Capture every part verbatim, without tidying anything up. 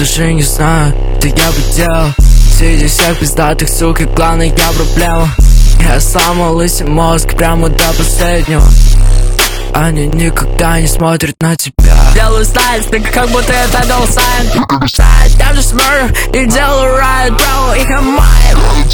даже не знаю, что я бы делал среди всех пиздатых сук, и главная проблема: я сломал лысый мозг прямо до последнего. Они никогда не смотрят на тебя. Делаю слайд, как будто это был сайн. Я же смерть и делаю райд, бро, и хамай.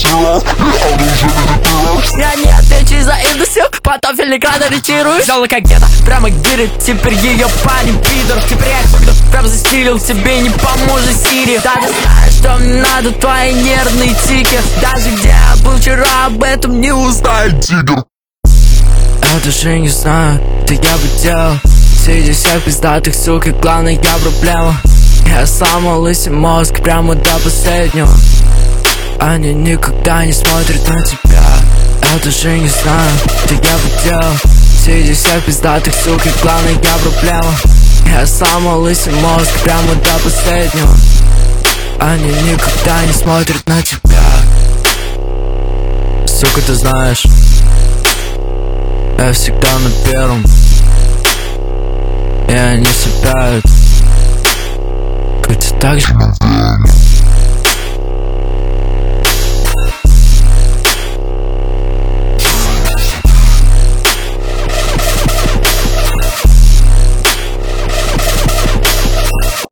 Я не отвечу за индустрию, потом филигранно ретирую. Взяла как где-то, прямо гирит, теперь ее парень пидор. Теперь я их прям застилил, тебе не поможет Сири. Даже знаешь, что мне надо, твои нервные тики. Даже где я был вчера, об этом не узнает тигр. Я даже не знаю, что я бы делал среди всех пиздатых сук, и главная проблема: я сломал лысый мозг прямо до последнего. Они никогда не смотрят на тебя. Я даже не знаю, что я бы делал среди всех пиздатых сук, и главная проблема: я сломал лысый мозг прямо до последнего. Они никогда не смотрят на тебя. Сука, ты знаешь, я всегда на первом, и они цепляют, хоть и так же.